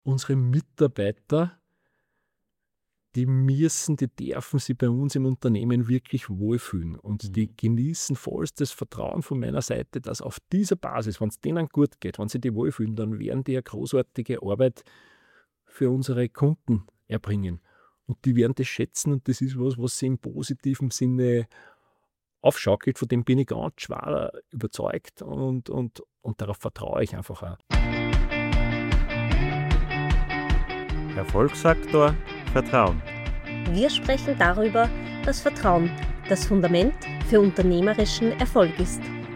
unsere Mitarbeiter, die dürfen sich bei uns im Unternehmen wirklich wohlfühlen. Und die genießen vollstes Vertrauen von meiner Seite, dass auf dieser Basis, wenn es denen gut geht, wenn sie die wohlfühlen, dann werden die eine großartige Arbeit für unsere Kunden erbringen. Und die werden das schätzen und das ist was sie im positiven Sinne aufschaukelt. Von dem bin ich ganz schwer überzeugt und darauf vertraue ich einfach auch. Erfolgsfaktor Vertrauen. Wir sprechen darüber, dass Vertrauen das Fundament für unternehmerischen Erfolg ist.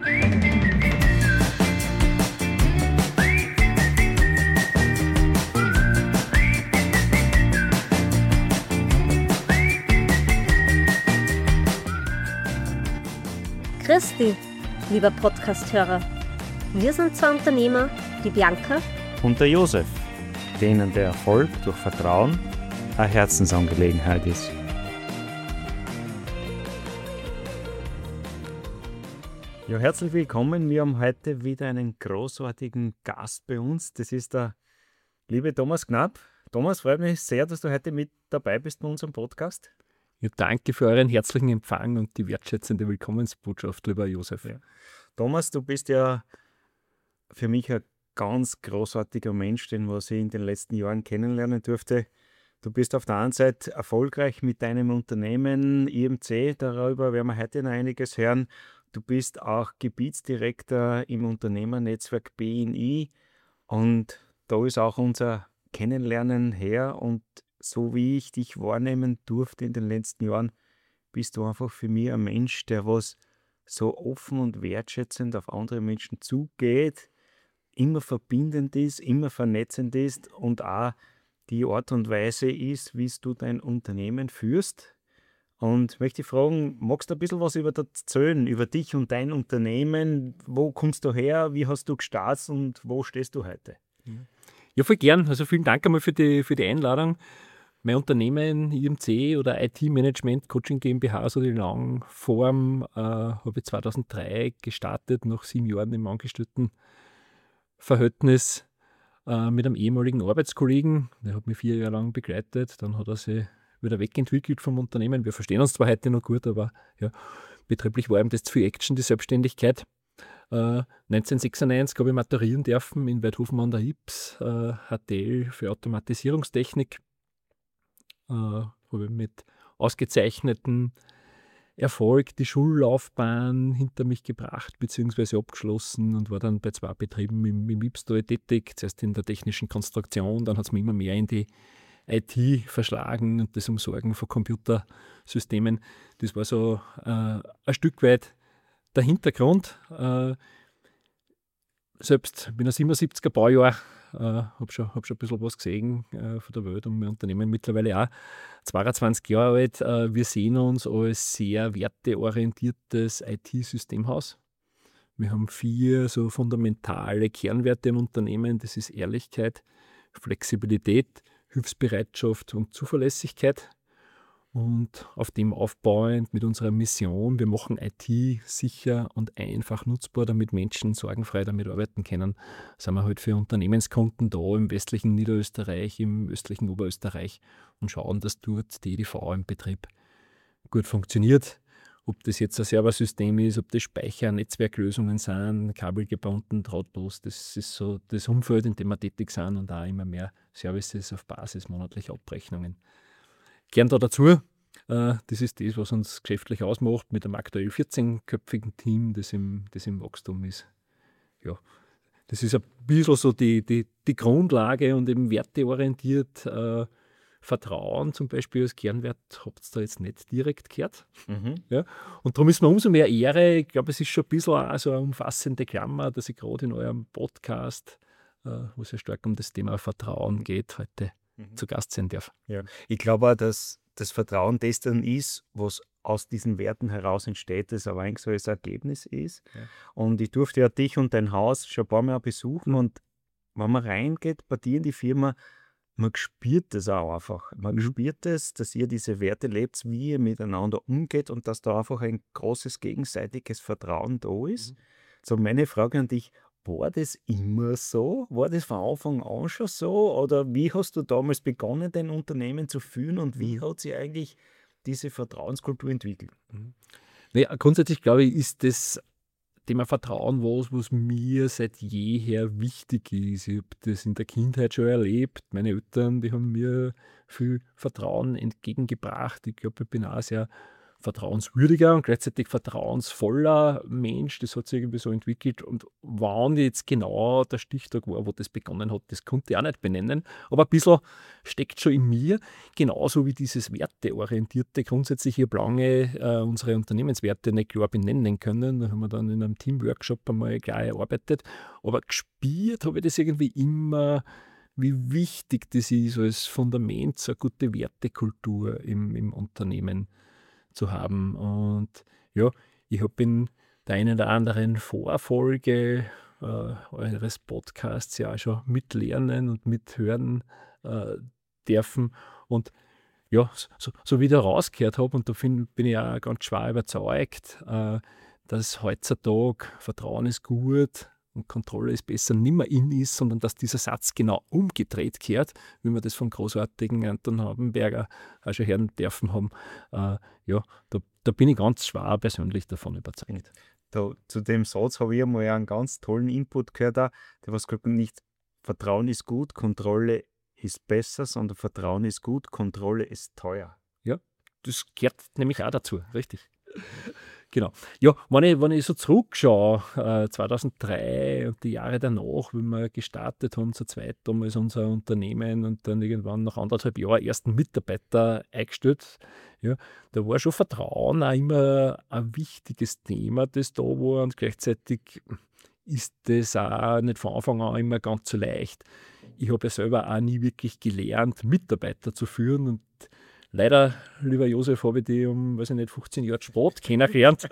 Christi, lieber Podcast-Hörer. Wir sind zwei Unternehmer, die Bianca Und der Josef, denen der Erfolg durch Vertrauen eine Herzensangelegenheit ist. Ja, herzlich willkommen. Wir haben heute wieder einen großartigen Gast bei uns. Das ist der liebe Thomas Knapp. Thomas, freut mich sehr, dass du heute mit dabei bist bei unserem Podcast. Ja, danke für euren herzlichen Empfang und die wertschätzende Willkommensbotschaft, lieber Josef. Ja. Thomas, du bist ja für mich ein ganz großartiger Mensch, den was ich in den letzten Jahren kennenlernen durfte. Du bist auf der einen Seite erfolgreich mit deinem Unternehmen IMC, darüber werden wir heute noch einiges hören. Du bist auch Gebietsdirektor im Unternehmernetzwerk BNI und da ist auch unser Kennenlernen her und so wie ich dich wahrnehmen durfte in den letzten Jahren, bist du einfach für mich ein Mensch, der was so offen und wertschätzend auf andere Menschen zugeht, immer verbindend ist, immer vernetzend ist und auch die Art und Weise ist, wie du dein Unternehmen führst. Und möchte ich fragen, magst du ein bisschen was über das erzählen, über dich und dein Unternehmen? Wo kommst du her? Wie hast du gestartet und wo stehst du heute? Ja, voll gern. Also vielen Dank einmal für die Einladung. Mein Unternehmen IMC oder IT Management Coaching GmbH, so die lange Form, habe ich 2003 gestartet, nach 7 Jahren im Angestelltenverhältnis mit einem ehemaligen Arbeitskollegen. Der hat mich 4 Jahre lang begleitet. Dann hat er sich wieder wegentwickelt vom Unternehmen. Wir verstehen uns zwar heute noch gut, aber ja, betrieblich war ihm das zu viel Action, die Selbstständigkeit. 1996 habe ich maturieren dürfen in Weidhofen an der Ybbs, HTL für Automatisierungstechnik. Habe ich mit ausgezeichnetem Erfolg die Schullaufbahn hinter mich gebracht bzw. abgeschlossen und war dann bei 2 Betrieben im Ybbstal tätig, zuerst in der technischen Konstruktion, dann hat es mich immer mehr in die IT verschlagen und das Umsorgen von Computersystemen. Das war so ein Stück weit der Hintergrund. Selbst bin ein 77er Baujahr, habe schon ein bisschen was gesehen von der Welt und mein Unternehmen mittlerweile auch 22 Jahre alt. Wir sehen uns als sehr werteorientiertes IT-Systemhaus. Wir haben 4 so fundamentale Kernwerte im Unternehmen. Das ist Ehrlichkeit, Flexibilität, Hilfsbereitschaft und Zuverlässigkeit. Und auf dem aufbauend mit unserer Mission, wir machen IT sicher und einfach nutzbar, damit Menschen sorgenfrei damit arbeiten können, sind wir halt für Unternehmenskunden da im westlichen Niederösterreich, im östlichen Oberösterreich und schauen, dass dort die EDV im Betrieb gut funktioniert. Ob das jetzt ein Serversystem ist, ob das Speicher, Netzwerklösungen sind, kabelgebunden, drahtlos, das ist so das Umfeld, in dem wir tätig sind und auch immer mehr Services auf Basis monatlicher Abrechnungen. Gern da dazu. Das ist das, was uns geschäftlich ausmacht, mit einem aktuell 14-köpfigen Team, das im Wachstum ist. Ja, das ist ein bisschen so die Grundlage und eben werteorientiert. Vertrauen zum Beispiel als Kernwert habt ihr da jetzt nicht direkt gehört. Ja? Und darum ist mir umso mehr Ehre. Ich glaube, es ist schon ein bisschen auch so eine umfassende Klammer, dass ich gerade in eurem Podcast, wo es ja stark um das Thema Vertrauen geht, heute zu Gast sein darf. Ja. Ich glaube auch, dass das Vertrauen das dann ist, was aus diesen Werten heraus entsteht, das aber eigentlich so als Ergebnis ist. Ja. Und ich durfte ja dich und dein Haus schon ein paar Mal besuchen und wenn man reingeht bei dir in die Firma, man spürt das auch einfach. Man spürt das, dass ihr diese Werte lebt, wie ihr miteinander umgeht und dass da einfach ein großes gegenseitiges Vertrauen da ist. So meine Frage an dich, War das immer so? War das von Anfang an schon so? Oder wie hast du damals begonnen, dein Unternehmen zu führen und wie hat sich eigentlich diese Vertrauenskultur entwickelt? Naja, grundsätzlich glaube ich, ist das Thema Vertrauen was mir seit jeher wichtig ist. Ich habe das in der Kindheit schon erlebt. Meine Eltern, die haben mir viel Vertrauen entgegengebracht. Ich glaube, ich bin auch ein sehr vertrauenswürdiger und gleichzeitig vertrauensvoller Mensch. Das hat sich irgendwie so entwickelt. Und wann jetzt genau der Stichtag war, wo das begonnen hat, das konnte ich auch nicht benennen. Aber ein bisschen steckt schon in mir. Genauso wie dieses Werteorientierte. Grundsätzlich, ich habe lange unsere Unternehmenswerte nicht klar benennen können. Da haben wir dann in einem Teamworkshop einmal klar erarbeitet. Aber gespürt habe ich das irgendwie immer, wie wichtig das ist als Fundament, so eine gute Wertekultur im Unternehmen zu haben. Und ja, ich habe in der einen oder anderen Vorfolge eures Podcasts ja auch schon mitlernen und mithören dürfen. Und ja, so wie ich da rausgehört habe, und da bin ich auch ganz schwer überzeugt, dass heutzutage Vertrauen ist gut und Kontrolle ist besser nicht mehr in ist, sondern dass dieser Satz genau umgedreht kehrt, wie wir das vom großartigen Anton Habenberger auch schon hören dürfen haben. Ja, da bin ich ganz schwer persönlich davon überzeugt. Zu dem Satz habe ich einmal einen ganz tollen Input gehört, der was gesagt hat, nicht Vertrauen ist gut, Kontrolle ist besser, sondern Vertrauen ist gut, Kontrolle ist teuer. Ja, das gehört nämlich auch dazu, richtig. Genau. Ja, wenn ich so zurückschaue, 2003 und die Jahre danach, wie wir gestartet haben, zu zweit damals unser Unternehmen und dann irgendwann nach 1,5 Jahren ersten Mitarbeiter eingestellt, ja, da war schon Vertrauen auch immer ein wichtiges Thema, das da war, und gleichzeitig ist das auch nicht von Anfang an immer ganz so leicht. Ich habe ja selber auch nie wirklich gelernt, Mitarbeiter zu führen, und leider, lieber Josef, habe ich die um, weiß ich nicht, 15 Jahre Sport kennengelernt.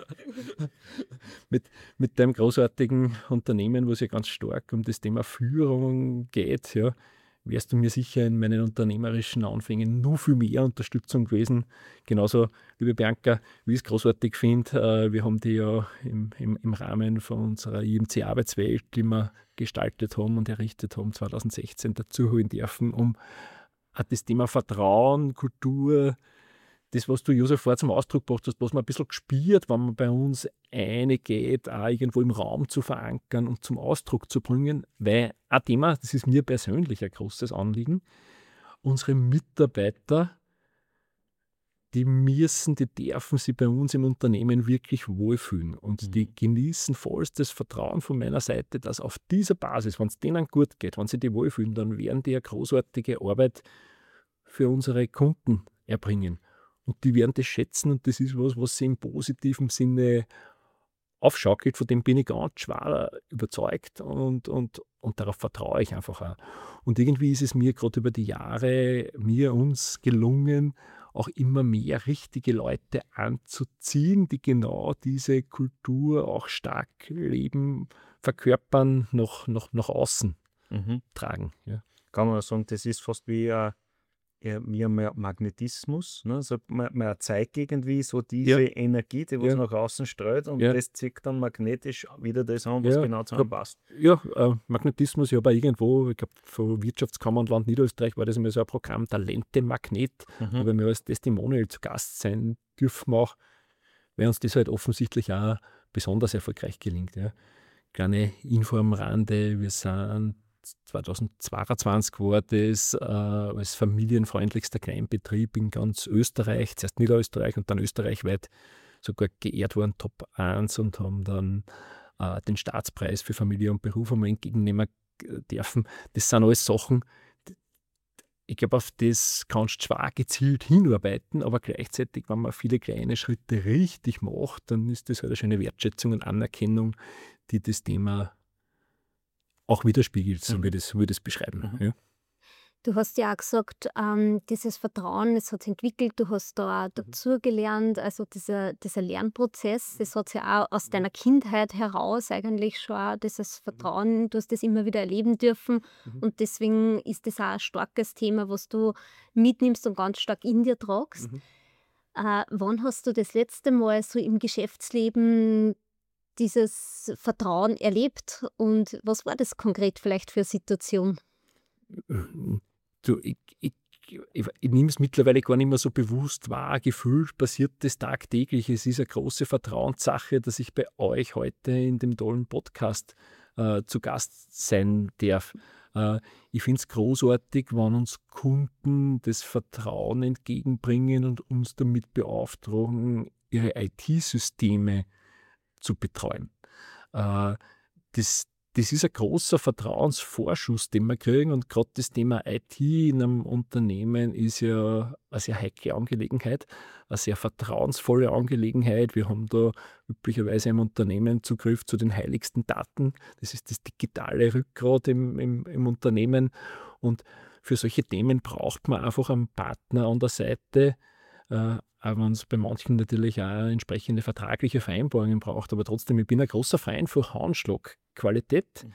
mit dem großartigen Unternehmen, wo es ja ganz stark um das Thema Führung geht, ja, wärst du mir sicher in meinen unternehmerischen Anfängen nur viel mehr Unterstützung gewesen. Genauso, liebe Bianca, wie ich es großartig finde, wir haben die ja im Rahmen von unserer IMC-Arbeitswelt, die wir gestaltet haben und errichtet haben, 2016 dazu holen dürfen, um hat das Thema Vertrauen, Kultur, das, was du, Josef, vorher zum Ausdruck gebracht hast, was man ein bisschen gespürt, wenn man bei uns reingeht, auch irgendwo im Raum zu verankern und zum Ausdruck zu bringen, weil ein Thema, das ist mir persönlich ein großes Anliegen, unsere Mitarbeiter, die dürfen sich bei uns im Unternehmen wirklich wohlfühlen und die genießen vollstes Vertrauen von meiner Seite, dass auf dieser Basis, wenn es denen gut geht, wenn sie die wohlfühlen, dann werden die eine großartige Arbeit für unsere Kunden erbringen. Und die werden das schätzen, und das ist was sie im positiven Sinne aufschaukelt, von dem bin ich ganz schwer überzeugt, und darauf vertraue ich einfach auch. Und irgendwie ist es mir gerade über die Jahre, uns gelungen, auch immer mehr richtige Leute anzuziehen, die genau diese Kultur auch stark leben, verkörpern, nach außen tragen. Ja. Kann man sagen, das ist fast wie ein Magnetismus. Ne? Also man erzeugt irgendwie so diese Energie, die was nach außen strahlt, und das zieht dann magnetisch wieder das an, was genau zu einem passt. Ja, Magnetismus, ich habe auch irgendwo, ich glaube, von Wirtschaftskammernland Niederösterreich war das immer so ein Programm, Talente-Magnet, wo wir als Testimonial zu Gast sein dürfen auch, weil uns das halt offensichtlich auch besonders erfolgreich gelingt. Ja. Kleine Info am Rande, wir sind 2022 war das als familienfreundlichster Kleinbetrieb in ganz Österreich, zuerst Niederösterreich und dann österreichweit sogar geehrt worden, Top 1, und haben dann den Staatspreis für Familie und Beruf einmal entgegennehmen dürfen. Das sind alles Sachen, ich glaube, auf das kannst du zwar gezielt hinarbeiten, aber gleichzeitig, wenn man viele kleine Schritte richtig macht, dann ist das halt eine schöne Wertschätzung und Anerkennung, die das Thema auch widerspiegelt, so wie das beschreiben. Ja. Du hast ja auch gesagt, dieses Vertrauen, das hat sich entwickelt, du hast da auch dazugelernt, also dieser Lernprozess, das hat sich auch aus deiner Kindheit heraus eigentlich schon auch dieses Vertrauen, du hast das immer wieder erleben dürfen, und deswegen ist das auch ein starkes Thema, was du mitnimmst und ganz stark in dir tragst. Wann hast du das letzte Mal so im Geschäftsleben dieses Vertrauen erlebt und was war das konkret vielleicht für eine Situation? Du, ich nehme es mittlerweile gar nicht mehr so bewusst wahr. Gefühlt passiert das tagtäglich. Es ist eine große Vertrauenssache, dass ich bei euch heute in dem tollen Podcast zu Gast sein darf. Ich finde es großartig, wenn uns Kunden das Vertrauen entgegenbringen und uns damit beauftragen, ihre IT-Systeme zu betreuen. Das ist ein großer Vertrauensvorschuss, den wir kriegen, und gerade das Thema IT in einem Unternehmen ist ja eine sehr heikle Angelegenheit, eine sehr vertrauensvolle Angelegenheit. Wir haben da üblicherweise im Unternehmen Zugriff zu den heiligsten Daten. Das ist das digitale Rückgrat im Unternehmen, und für solche Themen braucht man einfach einen Partner an der Seite, auch wenn es bei manchen natürlich auch entsprechende vertragliche Vereinbarungen braucht. Aber trotzdem, ich bin ein großer Freund von Handschlagqualität.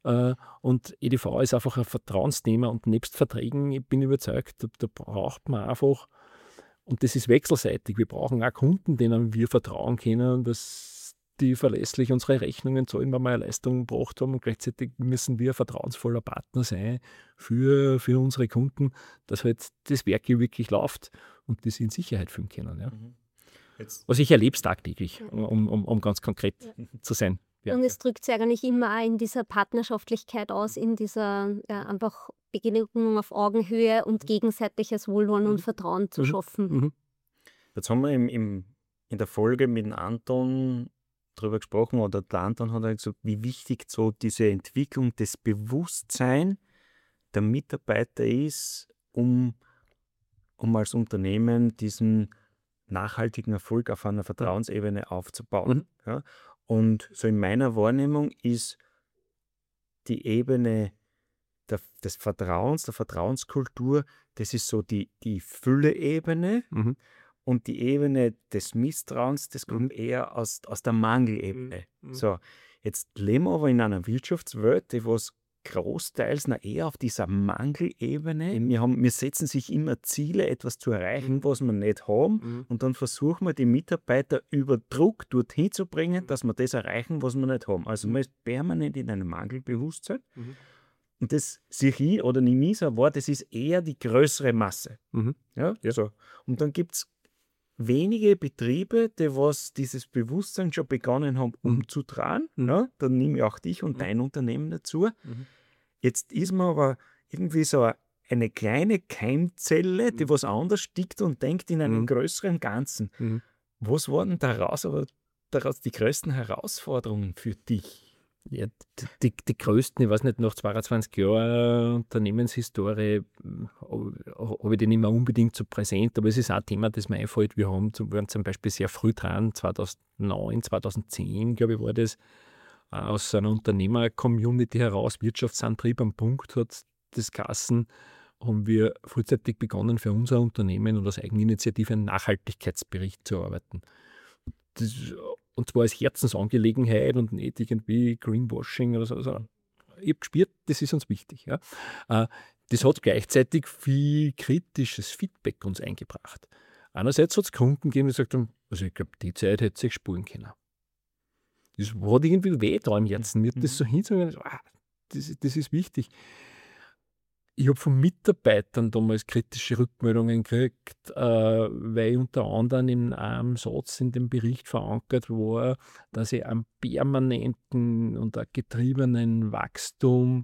Und EDV ist einfach ein Vertrauensthema, und nebst Verträgen, ich bin überzeugt, da braucht man einfach, und das ist wechselseitig, wir brauchen auch Kunden, denen wir vertrauen können, dass die verlässlich unsere Rechnungen zahlen, wenn wir eine Leistung gebracht haben, und gleichzeitig müssen wir ein vertrauensvoller Partner sein für unsere Kunden, dass halt das Werk wirklich läuft und die sie in Sicherheit fühlen können. Ja. Also ich erlebe es tagtäglich, um ganz konkret zu sein. Ja. Und es drückt sich eigentlich immer auch in dieser Partnerschaftlichkeit aus, in dieser einfach Begegnung auf Augenhöhe und gegenseitiges Wohlwollen und Vertrauen zu schaffen. Jetzt haben wir in der Folge mit dem Anton darüber gesprochen, oder der Anton hat gesagt, wie wichtig so diese Entwicklung des Bewusstseins der Mitarbeiter ist, um als Unternehmen diesen nachhaltigen Erfolg auf einer Vertrauensebene aufzubauen. Ja? Und so in meiner Wahrnehmung ist die Ebene des Vertrauens, der Vertrauenskultur, das ist so die Fülle-Ebene. Und die Ebene des Misstrauens, das kommt eher aus der Mangelebene. So, jetzt leben wir aber in einer Wirtschaftswelt, die was großteils eher auf dieser Mangelebene. Wir setzen sich immer Ziele, etwas zu erreichen, was wir nicht haben. Und dann versuchen wir, die Mitarbeiter über Druck dorthin zu bringen, dass wir das erreichen, was wir nicht haben. Also man ist permanent in einem Mangelbewusstsein. Und das sehe ich oder nehme ich so wahr, das ist eher die größere Masse. Ja. So. Und dann gibt es wenige Betriebe, die was dieses Bewusstsein schon begonnen haben, umzutragen. Ja, dann nehme ich auch dich und dein Unternehmen dazu. Jetzt ist man aber irgendwie so eine kleine Keimzelle, die was anders tickt und denkt in einem größeren Ganzen. Was waren daraus die größten Herausforderungen für dich? Ja, die größten, ich weiß nicht, nach 22 Jahren Unternehmenshistorie habe ich die nicht mehr unbedingt so präsent, aber es ist auch ein Thema, das mir einfällt. Wir waren zum Beispiel sehr früh dran, 2009, 2010, glaube ich, war das, aus einer Unternehmer-Community heraus, Wirtschaftsantrieb am Punkt hat das geheißen, haben wir frühzeitig begonnen, für unser Unternehmen und als Eigeninitiative einen Nachhaltigkeitsbericht zu erarbeiten. Und zwar als Herzensangelegenheit und nicht irgendwie Greenwashing oder so. Also ich habe gespürt, das ist uns wichtig. Ja. Das hat gleichzeitig viel kritisches Feedback uns eingebracht. Einerseits hat es Kunden gegeben, die gesagt haben, also ich glaube, die Zeit hätte sich spulen können. Das hat irgendwie weh da im Herzen. Mir hat das so hinzuhören, das ist wichtig. Ich habe von Mitarbeitern damals kritische Rückmeldungen gekriegt, weil unter anderem in einem Satz in dem Bericht verankert war, dass ich am permanenten und auch getriebenen Wachstum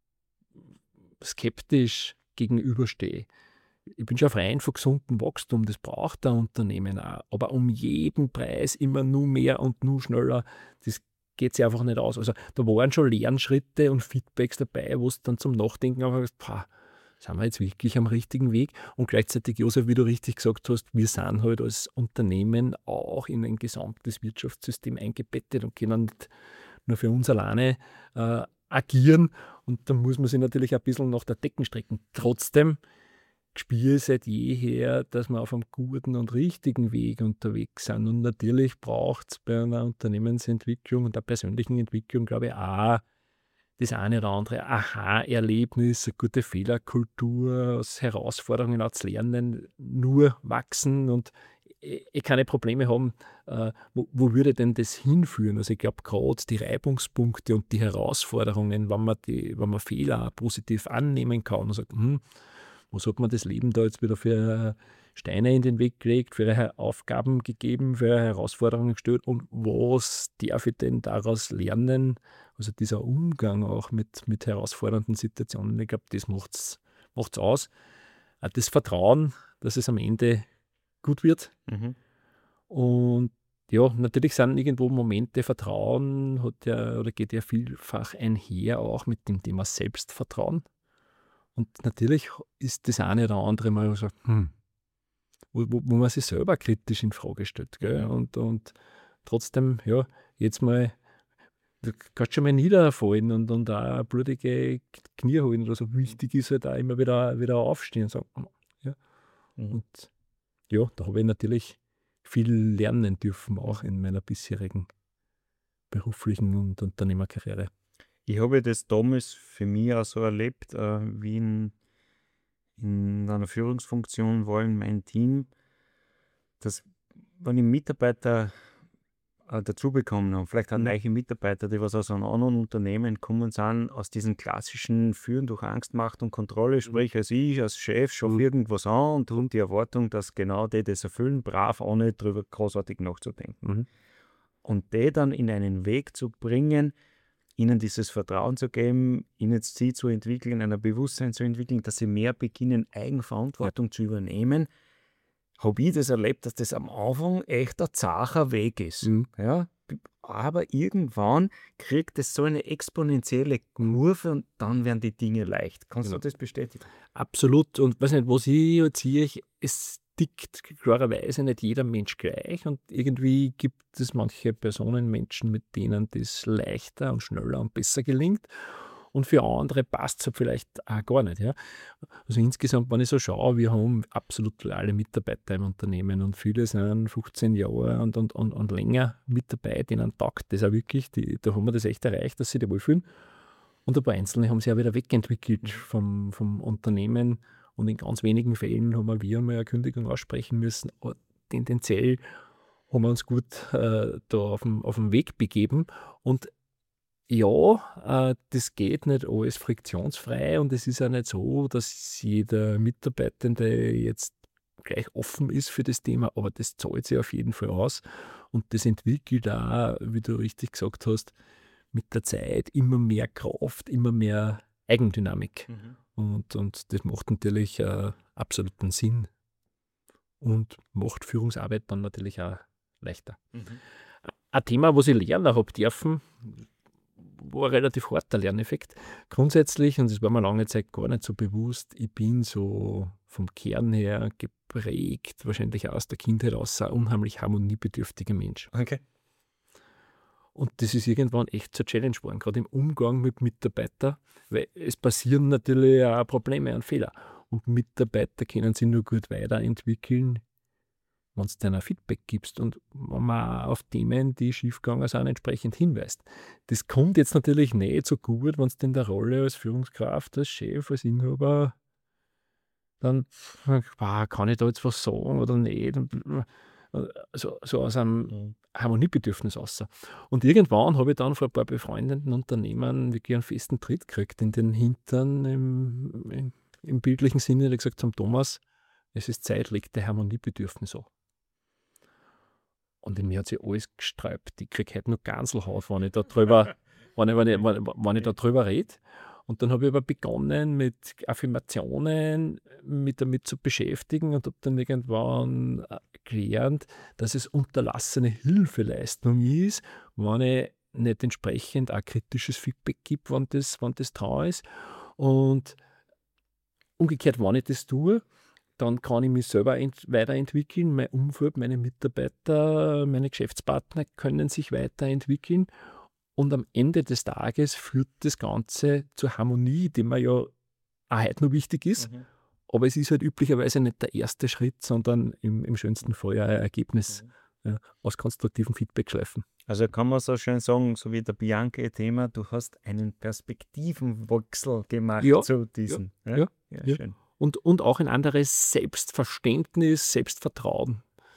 skeptisch gegenüberstehe. Ich bin schon Freund von gesundem Wachstum, das braucht ein Unternehmen auch. Aber um jeden Preis immer nur mehr und nur schneller, das geht sich einfach nicht aus. Also da waren schon Lernschritte und Feedbacks dabei, wo es dann zum Nachdenken einfach ist, sind wir jetzt wirklich am richtigen Weg? Und gleichzeitig, Josef, wie du richtig gesagt hast, wir sind halt als Unternehmen auch in ein gesamtes Wirtschaftssystem eingebettet und können nicht nur für uns alleine agieren. Und da muss man sich natürlich ein bisschen nach der Decken strecken. Trotzdem spüre ich seit jeher, dass wir auf einem guten und richtigen Weg unterwegs sind. Und natürlich braucht es bei einer Unternehmensentwicklung und der persönlichen Entwicklung, glaube ich, auch das eine oder andere Aha-Erlebnis, eine gute Fehlerkultur, aus Herausforderungen auch zu lernen, nur wachsen und keine Probleme haben, wo würde denn das hinführen? Also ich glaube, gerade die Reibungspunkte und die Herausforderungen, wenn man Fehler auch positiv annehmen kann und sagt, was hat man das Leben da jetzt wieder für Steine in den Weg gelegt, für Aufgaben gegeben, für Herausforderungen gestellt und was darf ich denn daraus lernen? Also dieser Umgang auch mit herausfordernden Situationen, ich glaube, das macht's aus. Auch das Vertrauen, dass es am Ende gut wird. Mhm. Und ja, natürlich sind irgendwo Momente, Vertrauen geht ja vielfach einher auch mit dem Thema Selbstvertrauen. Und natürlich ist das eine oder andere mal so, wo man sich selber kritisch in Frage stellt. Gell? Und trotzdem, ja, jetzt mal, du kannst schon mal niederfallen und auch blutige Knie holen oder so. Wichtig ist halt auch immer wieder aufstehen und sagen, ja. Und ja, da habe ich natürlich viel lernen dürfen, auch in meiner bisherigen beruflichen und Unternehmerkarriere. Ich habe das damals für mich auch so erlebt, wie in einer Führungsfunktion war in meinem Team, dass wenn ich Mitarbeiter dazu bekommen haben, vielleicht auch neue Mitarbeiter, die was aus einem anderen Unternehmen kommen sind, aus diesen klassischen Führen durch Angst, Macht und Kontrolle, sprich als ich als Chef schaffe irgendwas an und haben die Erwartung, dass genau die das erfüllen, brav, ohne drüber großartig nachzudenken. Und die dann in einen Weg zu bringen, ihnen dieses Vertrauen zu geben, ihnen sie zu entwickeln, ein Bewusstsein zu entwickeln, dass sie mehr beginnen, Eigenverantwortung zu übernehmen, habe ich das erlebt, dass das am Anfang echt ein zacher Weg ist. Ja? Aber irgendwann kriegt es so eine exponentielle Kurve und dann werden die Dinge leicht. Kannst du das bestätigen? Absolut. Und weiß nicht, was ich jetzt sehe, es tickt klarerweise nicht jeder Mensch gleich und irgendwie gibt es manche Personen, Menschen, mit denen das leichter und schneller und besser gelingt. Und für andere passt es halt vielleicht auch gar nicht. Ja? Also insgesamt, wenn ich so schaue, wir haben absolut loyale Mitarbeiter im Unternehmen und viele sind 15 Jahre und länger mit dabei, denen taugt das auch wirklich. Da haben wir das echt erreicht, dass sie da wohlfühlen. Und ein paar Einzelne haben sich auch wieder wegentwickelt vom Unternehmen und in ganz wenigen Fällen haben wir einmal eine Kündigung aussprechen müssen. Aber tendenziell haben wir uns gut da auf den Weg begeben und ja, das geht nicht alles friktionsfrei und es ist auch nicht so, dass jeder Mitarbeitende jetzt gleich offen ist für das Thema, aber das zahlt sich auf jeden Fall aus und das entwickelt auch, wie du richtig gesagt hast, mit der Zeit immer mehr Kraft, immer mehr Eigendynamik. Und das macht natürlich absoluten Sinn und macht Führungsarbeit dann natürlich auch leichter. Ein Thema, was ich lernen habe dürfen, war ein relativ harter Lerneffekt. Grundsätzlich, und das war mir lange Zeit gar nicht so bewusst, ich bin so vom Kern her geprägt, wahrscheinlich auch aus der Kindheit aus, ein unheimlich harmoniebedürftiger Mensch. Okay. Und das ist irgendwann echt zur Challenge geworden, gerade im Umgang mit Mitarbeitern, weil es passieren natürlich auch Probleme und Fehler. Und Mitarbeiter können sich nur gut weiterentwickeln, wenn du denen Feedback gibst und wenn man auch auf Themen, die schiefgegangen sind, entsprechend hinweist. Das kommt jetzt natürlich nicht so gut, wenn du in der Rolle als Führungskraft, als Chef, als Inhaber dann kann ich da jetzt was sagen oder nicht. So aus einem Harmoniebedürfnis raus. Und irgendwann habe ich dann vor ein paar befreundeten Unternehmern wirklich einen festen Tritt gekriegt in den Hintern im bildlichen Sinne, die gesagt haben, Thomas, es ist Zeit, leg dein Harmoniebedürfnis an. Und in mir hat sich alles gesträubt. Ich kriege heute noch Ganselhaut, wenn ich da drüber rede. Und dann habe ich aber begonnen, mit Affirmationen mich damit zu beschäftigen und habe dann irgendwann gelernt, dass es unterlassene Hilfeleistung ist, wenn ich nicht entsprechend auch kritisches Feedback gebe, wenn das dran ist. Und umgekehrt, wenn ich das tue, dann kann ich mich selber weiterentwickeln, mein Umfeld, meine Mitarbeiter, meine Geschäftspartner können sich weiterentwickeln und am Ende des Tages führt das Ganze zur Harmonie, die mir ja auch heute noch wichtig ist, aber es ist halt üblicherweise nicht der erste Schritt, sondern im schönsten Fall ein Ergebnis aus konstruktiven Feedback-Schleifen. Also kann man so schön sagen, so wie der Bianchi-Thema, du hast einen Perspektivenwechsel gemacht zu diesem. Ja. Schön. Und auch ein anderes Selbstverständnis, Selbstvertrauen. Okay.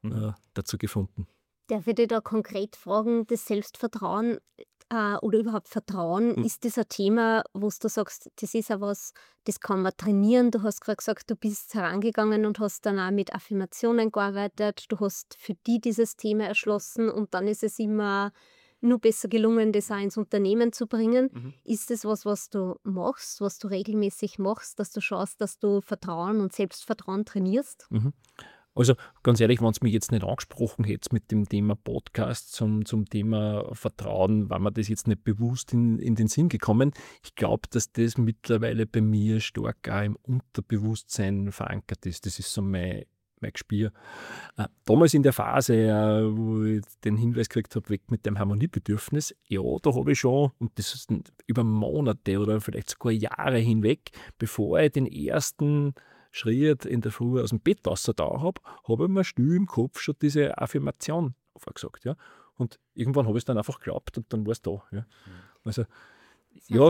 dazu gefunden. Darf ich dich da konkret fragen, das Selbstvertrauen oder überhaupt Vertrauen, ist das ein Thema, wo du sagst, das ist auch was, das kann man trainieren? Du hast gerade gesagt, du bist herangegangen und hast dann auch mit Affirmationen gearbeitet, du hast für dich dieses Thema erschlossen und dann ist es immer nur besser gelungen, das auch ins Unternehmen zu bringen. Ist das was du machst, was du regelmäßig machst, dass du schaust, dass du Vertrauen und Selbstvertrauen trainierst? Also ganz ehrlich, wenn es mich jetzt nicht angesprochen hätte mit dem Thema Podcast zum Thema Vertrauen, war mir das jetzt nicht bewusst in den Sinn gekommen. Ich glaube, dass das mittlerweile bei mir stark auch im Unterbewusstsein verankert ist. Das ist so mein Gespür. Damals in der Phase, wo ich den Hinweis gekriegt habe, weg mit dem Harmoniebedürfnis, ja, da habe ich schon, und das ist über Monate oder vielleicht sogar Jahre hinweg, bevor ich den ersten Schritt in der Früh aus dem Bett raus da habe ich mir still im Kopf schon diese Affirmation vorgesagt. Ja? Und irgendwann habe ich es dann einfach geglaubt und dann war es da. Ja? Also, ja,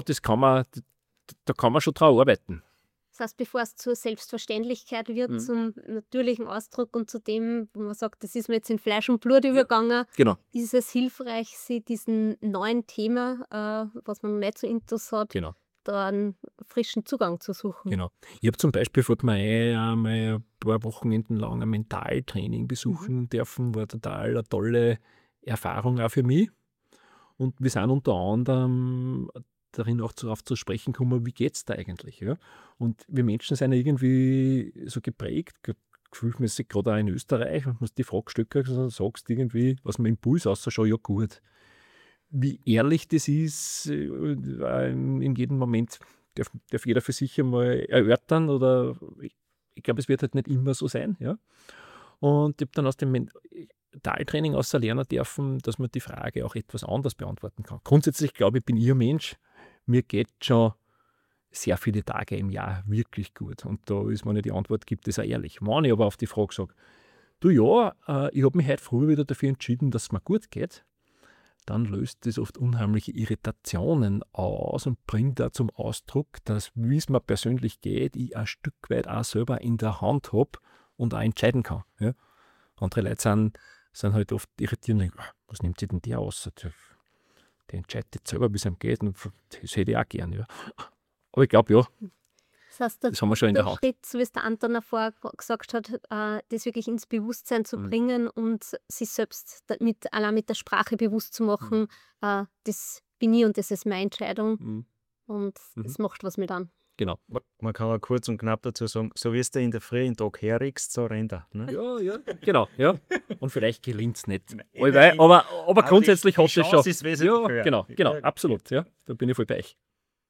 da kann man schon drauf arbeiten. Das heißt, bevor es zur Selbstverständlichkeit wird, zum natürlichen Ausdruck und zu dem, wo man sagt, das ist mir jetzt in Fleisch und Blut übergegangen, ist es hilfreich, sich diesen neuen Thema, was man noch nicht so intus hat, da einen frischen Zugang zu suchen. Genau. Ich habe zum Beispiel vor mir mal ein paar Wochenenden lang ein Mentaltraining besuchen dürfen, war total eine tolle Erfahrung auch für mich. Und wir sind unter anderem darin auch darauf zu sprechen kommen, wie geht es da eigentlich? Ja? Und wir Menschen sind irgendwie so geprägt, gefühlsmäßig gerade auch in Österreich, wenn man die Frage stellt, sagst irgendwie, was mir Impuls ausschaut, ja gut. Wie ehrlich das ist, in jedem Moment darf jeder für sich einmal erörtern oder ich glaube, es wird halt nicht immer so sein. Ja? Und ich habe dann aus dem Mentaltraining lernen dürfen, dass man die Frage auch etwas anders beantworten kann. Grundsätzlich glaube ich, bin ich ein Mensch, mir geht schon sehr viele Tage im Jahr wirklich gut. Und da ist, wenn ich die Antwort gibt, ist auch ehrlich. Wenn ich aber auf die Frage sage, du ja, ich habe mich heute früh wieder dafür entschieden, dass es mir gut geht, dann löst das oft unheimliche Irritationen aus und bringt da zum Ausdruck, dass, wie es mir persönlich geht, ich ein Stück weit auch selber in der Hand habe und auch entscheiden kann. Ja? Andere Leute sind halt oft irritiert und denken, was nimmt sich denn der aus? Der entscheidet selber, wie es ihm geht und das hätte ich auch gern. Ja. Aber ich glaube, ja, das heißt, das haben wir schon in der Hand. Schritt, so wie es der Anton davor gesagt hat, das wirklich ins Bewusstsein zu bringen und sich selbst allein mit der Sprache bewusst zu machen, das bin ich und das ist meine Entscheidung und das macht was mit an. Genau. Man kann auch kurz und knapp dazu sagen, so wie du in der Früh in den Tag herriegst, so rennt er. Ne? Ja, genau. Ja. Und vielleicht gelingt es nicht. Aber grundsätzlich hat es schon. Ist wesentlich höher. Genau, absolut. Ja. Da bin ich voll bei euch.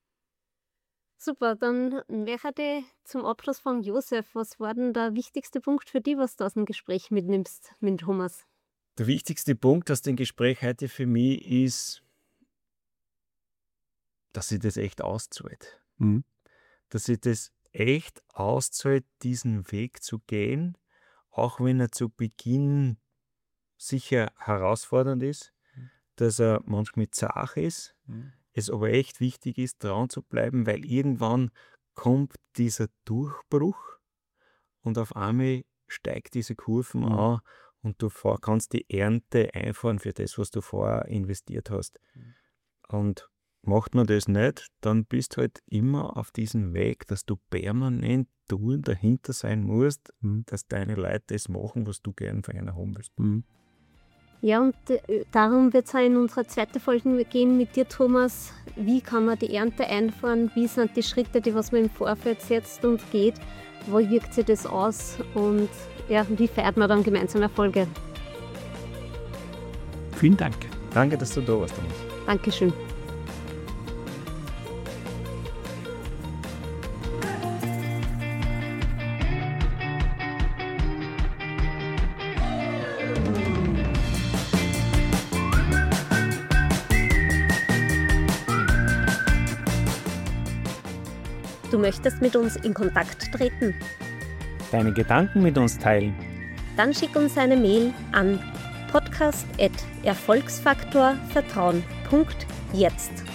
Super, dann möchte ich zum Abschluss von Josef, was war denn der wichtigste Punkt für dich, was du aus dem Gespräch mitnimmst mit Thomas? Der wichtigste Punkt aus dem Gespräch heute für mich ist, dass sich das echt auszahlt. Dass sich das echt auszahlt, diesen Weg zu gehen, auch wenn er zu Beginn sicher herausfordernd ist, dass er manchmal zart ist, es aber echt wichtig ist, dran zu bleiben, weil irgendwann kommt dieser Durchbruch und auf einmal steigt diese Kurven an und du kannst die Ernte einfahren für das, was du vorher investiert hast. Und macht man das nicht, dann bist du halt immer auf diesem Weg, dass du permanent dahinter sein musst, dass deine Leute das machen, was du gerne für einen haben willst. Ja, und darum wird es auch in unserer zweiten Folge gehen mit dir, Thomas. Wie kann man die Ernte einfahren? Wie sind die Schritte, die was man im Vorfeld setzt und geht? Wo wirkt sich das aus? Und ja, wie feiert man dann gemeinsam Erfolge? Vielen Dank. Danke, dass du da warst, Thomas. Dankeschön. Du möchtest mit uns in Kontakt treten? Deine Gedanken mit uns teilen? Dann schick uns eine Mail an podcast@erfolgsfaktorvertrauen.jetzt.